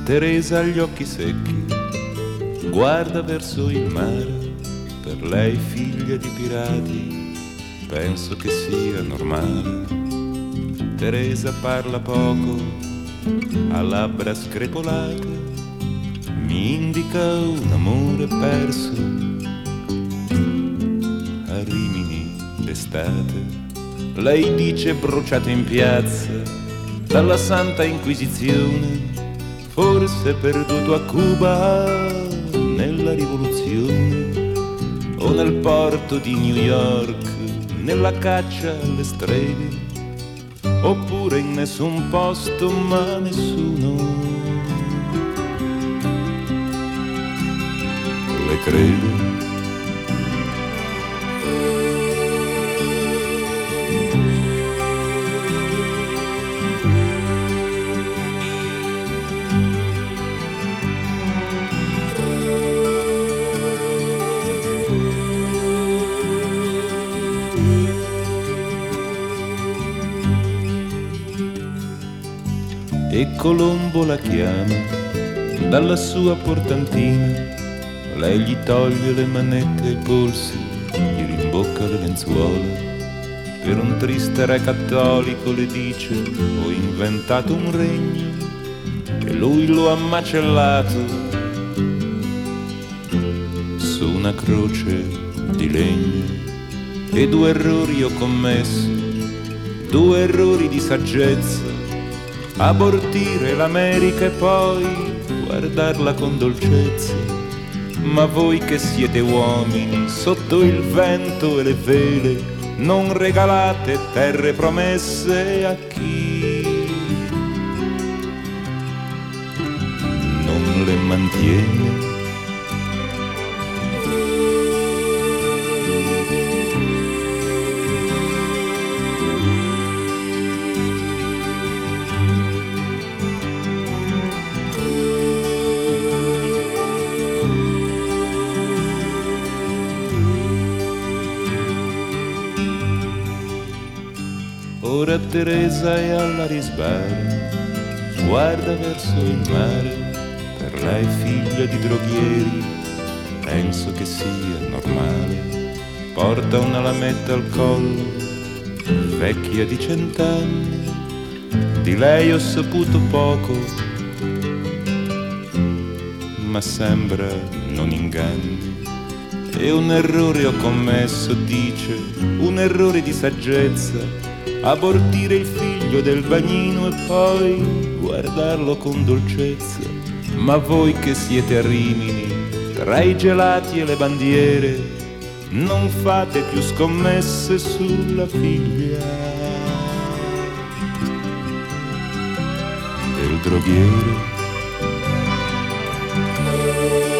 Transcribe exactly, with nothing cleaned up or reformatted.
Teresa ha gli occhi secchi, guarda verso il mare, per lei figlia di pirati, penso che sia normale. Teresa parla poco, ha labbra screpolate, mi indica un amore perso a Rimini d'estate. Lei dice bruciato in piazza dalla Santa Inquisizione, forse perduto a Cuba nella rivoluzione, o nel porto di New York nella caccia alle streghe, oppure in nessun posto ma nessuno le crede. E Colombo la chiama dalla sua portantina, lei gli toglie le manette ai polsi, gli rimbocca le lenzuola. Per un triste re cattolico le dice: ho inventato un regno e lui lo ha macellato su una croce di legno. E due errori ho commesso, due errori di saggezza: abortire l'America e poi guardarla con dolcezza. Ma voi che siete uomini, sotto il vento e le vele, non regalate terre promesse a chi non le mantiene. Ora Teresa è all'Arisbar, guarda verso il mare, per lei figlia di droghieri, penso che sia normale. Porta una lametta al collo, vecchia di cent'anni, di lei ho saputo poco, ma sembra non inganni. E un errore ho commesso, dice, un errore di saggezza: abortire il figlio del bagnino e poi guardarlo con dolcezza. Ma voi che siete a Rimini, tra i gelati e le bandiere, non fate più scommesse sulla figlia del droghiere.